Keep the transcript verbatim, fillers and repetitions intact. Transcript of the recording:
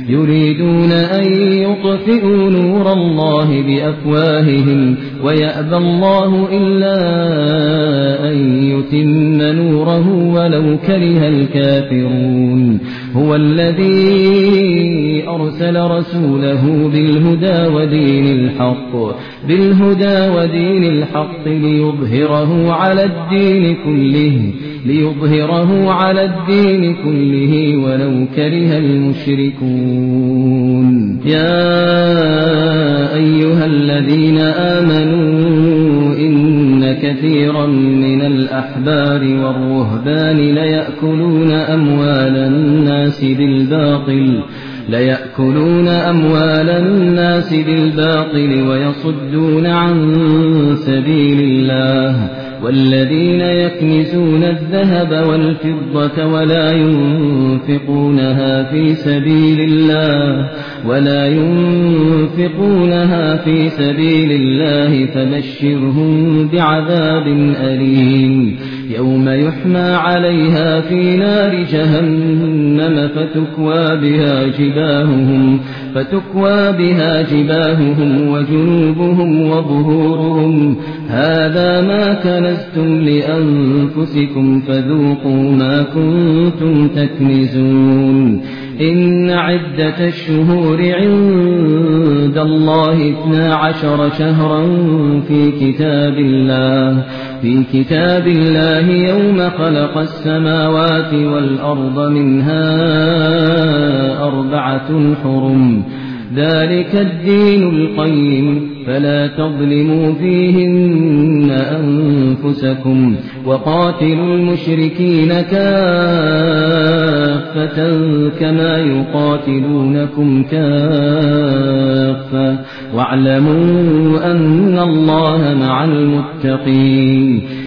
يريدون أن يطفئوا نور الله بأفواههم ويأبى الله إلا أن يتم نوره ولو كره الكافرون هو الذي أرسل رسوله بالهدى ودين الحق بالهدى ودين الحق ليظهره على الدين كله ليظهره على الدين كله ولو كره المشركون يا أيها الذين آمنوا إن كثيرا من الأحبار والرهبان ليأكلون أموال الناس بالباطل ليأكلون أموال الناس بالباطل ويصدون عن سبيل الله والذين يكنزون الذهب والفضة ولا ينفقونها في سبيل الله ولا ينفقونها في سبيل الله فبشرهم بعذاب أليم يوم يحمى عليها في نار جهنم فتكوى بها جباههم فتكوى بها جباههم وجنوبهم وظهورهم هذا ما كنزتم لأنفسكم فذوقوا ما كنتم تكنزون إن عدة الشهور عند الله اثنا عشر شهرا في كتاب الله في كتاب الله يوم خلق السماوات والأرض منها أربعة حرم ذلك الدين القيم فلا تظلموا فيهن أنفسكم وقاتلوا المشركين كافة كما يقاتلونكم كافة واعلموا أن الله مع المتقين